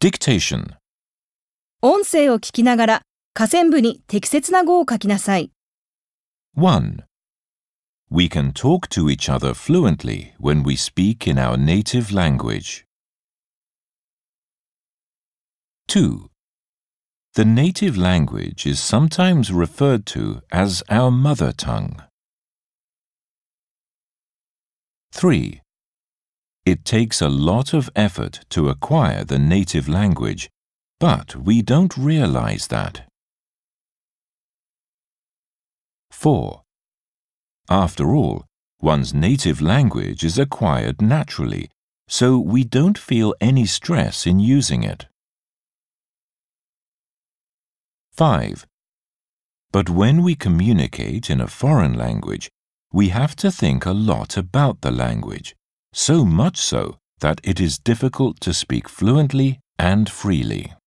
Dictation. 音声を聞きながら下線部に適切な語を書きなさい。 1. We can talk to each other fluently when we speak in our native language. 2. The native language is sometimes referred to as our mother tongue. 3. It takes a lot of effort to acquire the native language, but we don't realize that. 4. After all, one's native language is acquired naturally, so we don't feel any stress in using it. 5. But when we communicate in a foreign language, we have to think a lot about the language, so much so that it is difficult to speak fluently and freely.